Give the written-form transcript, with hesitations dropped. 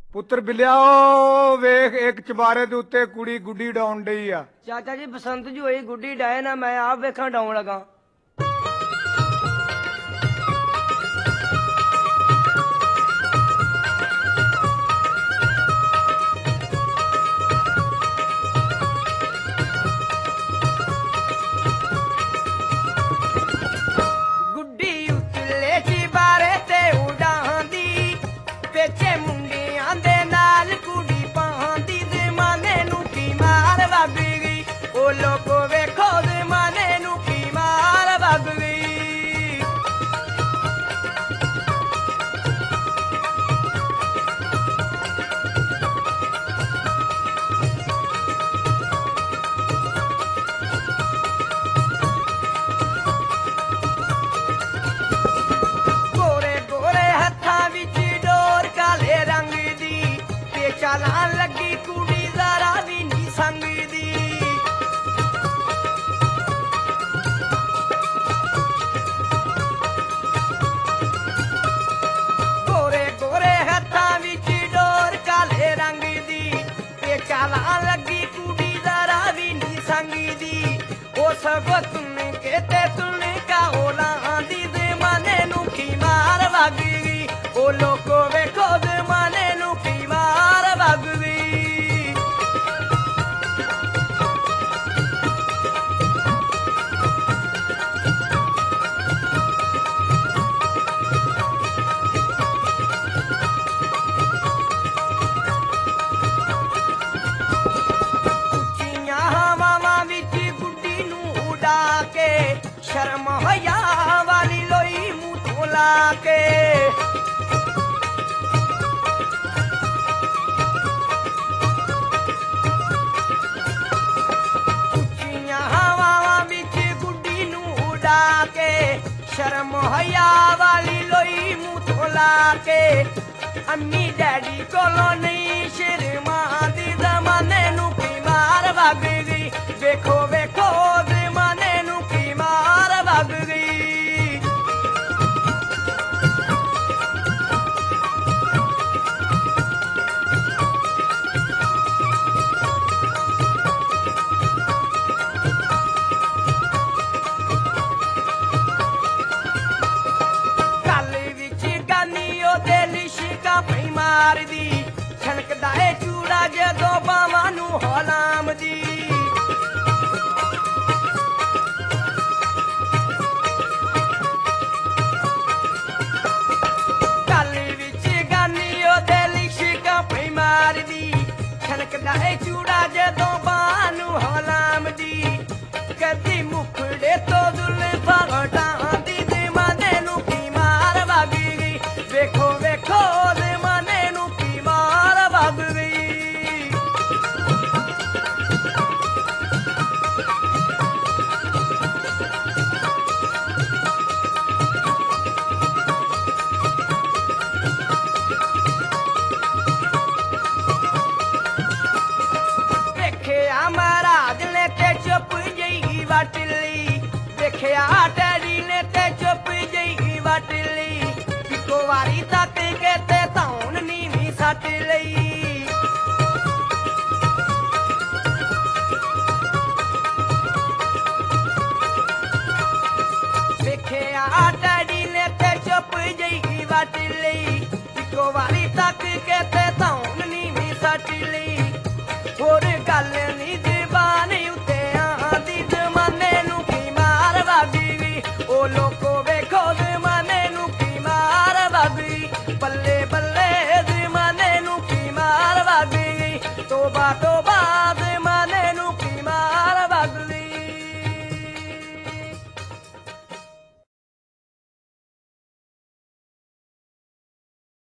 ਪੁੱਤਰ ਬਿਲਿਆ ਉਹ ਵੇਖ ਇੱਕ ਚਬਾਰੇ ਦੇ ਉੱਤੇ ਕੁੜੀ ਗੁੱਡੀ ਡਾਉਣ ਡਈ ਆ। ਚਾਚਾ ਜੀ ਬਸੰਤ ਜੀ ਹੋਈ ਗੁੱਡੀ ਡਾਏ ਨਾ, ਮੈਂ ਆਪ ਵੇਖਾਂ ਡਾਉਣ ਲੱਗਾ। ਗੁੱਡੀ ਉਤਲੇ ਚਬਾਰੇ ਤੇ ਉਡਾਂਦੀ, ਪੇਚੇ ਮੁੰਡਿਆਂ ਦੇ ਨਾਲ ਕੁੜੀ ਪਾਉਂਦੀ, ਜ਼ਮਾਨੇ ਨੂੰ ਕੀ ਮਾਰ ਵੱਗ ਗਈ, ਉਹ ਲੋਕੋ ਵੇਖੋ ਜ਼ਮਾਨੇ ਨੂੰ ਕੀ ਮਾਰ ਵੱਗ ਗਈ। ਗੋਰੇ ਗੋਰੇ ਹੱਥਾਂ ਵਿੱਚ ਡੋਰ ਕਾਲੇ ਰੰਗ ਦੀ, ਤੇ ਚਾਲਾਂ ਲੱਗੀ ਕੁੜੀ ਜ਼ਰਾ ਵੀ ਨੀ ਸੰਗਦੀ। ਗੋਰੇ ਗੋਰੇ ਹੱਥਾਂ ਵਿੱਚ ਡੋਰ ਕਾਲੇ ਰੰਗ ਦੀ, ਤੇ ਚਾਲਾਂ ਲੱਗੀ ਕੁੜੀ ਜ਼ਰਾ ਵੀ ਨੀ ਸੰਗਦੀ। ਉਹ ਸਗੋਂ ਤੁਨ ਕੇ ਤੇ ਤੁਨ ਕਾ ਹੋਲਾਂ ਦੀ, ਜ਼ਮਾਨੇ ਨੂੰ ਕੀ ਮਾਰ ਵੱਗ ਗਈ, ਉਹ ਲੋਕੋ ਵੇਖੋ ਜ਼ਮਾਨੇ ਨੂੰ ਕੀ ਮਾਰ ਵੱਗ ਗਈ। ਉੱਚੀਆਂ ਹਵਾਵਾਂ ਵਿੱਚ ਗੁੱਡੀ ਨੂੰ ਉਡਾ ਕੇ, ਸ਼ਰਮ ਹਿਆ ਵਾਲੀ ਲੋਈ ਮੂੰਹ ਤੋਂ ਲਾ ਕੇ। ਉੱਚੀਆਂ ਹਵਾਵਾਂ ਵਿੱਚ ਗੁੱਡੀ ਨੂੰ ਉਡਾ ਕੇ, ਸ਼ਰਮ ਹਿਆ ਵਾਲੀ ਲੋਈ ਮੂੰਹ ਤੋਂ ਲਾ ਕੇ। ਅੰਮੀ ਡੈਡੀ ਕੋਲੋਂ ਨਹੀਂ ਸ਼ਰਮਾਂਦੀ, ਜ਼ਮਾਨੇ ਨੂੰ ਕੀ ਮਾਰ ਵੱਗ ਗਈ, ਵੇਖੋ ਵੇਖੋ ਜ਼ਮਾਨੇ ਨੂੰ ਕੀ ਮਾਰ ਵੱਗ ਗਈ। ਗੱਲ ਵਿੱਚ ਗਾਨੀ ਉਹਦੇ ਲਿਸ਼ਕਾਂ ਪਈ ਮਾਰਦੀ, ਛਣਕਦਾ ਏ ਚੂੜਾ ਜਦੋਂ ਬਾਵਾਂ ਨੂੰ ਹਲਾਮਦੀ। ਗੱਲ ਵਿੱਚ ਗਾਨੀ ਉਹਦੇ ਲਿਸ਼ਕਾਂ ਪਈ ਮਾਰਦੀ, ਛਣਕਦਾ ਏ ਚੂੜਾ ਜਦੋਂ ਬਾਵਾਂ ਨੂੰ ਹਲਾਮਦੀ। ਕਦੀ ਮੁਖੜੇ ਤੋਂ ਜ਼ੁਲਫਾਂ ਹਟਾਉਂਦੀ, ਜ਼ਮਾਨੇ ਨੂੰ ਕੀ ਮਾਰ ਵੱਗ ਗਈ, ਵੇਖੋ ਵੇਖੋ ਜ਼ਮਾਨੇ ਨੂੰ ਕੀ ਮਾਰ ਵੱਗ ਗਈ। ਵੇਖਿਆ ਮਹਾਰਾਜ ਨੇ ਤੇ ਚੁੱਪ ਜਿਹੀ ਵੱਟ ਲਈ, ਵੇਖਿਆ ਡੈਡੀ ਨੇ ਤੇ ਚੁੱਪ ਜਿਹੀ ਵੱਟ ਲਈ। ਇੱਕੋ ਵਾਰੀ ਤੱਕ ਕੇ ਤੇ ਧੌਣ ਨੀਵੀਂ ਸੱਟ ਲਈ। ਵੇਖਿਆ ਡੈਡੀ ਨੇ ਤੇ ਚੁੱਪ ਜਿਹੀ ਵੱਟ ਲਈ, ਇੱਕੋ ਵਾਰੀ ਤੱਕ ਕੇ ਤੇ ਧੌਣ ਨੀਵੀਂ ਸੱਟ ਲਈ। ਹੋਰ ਗੱਲ ਨਹੀਂ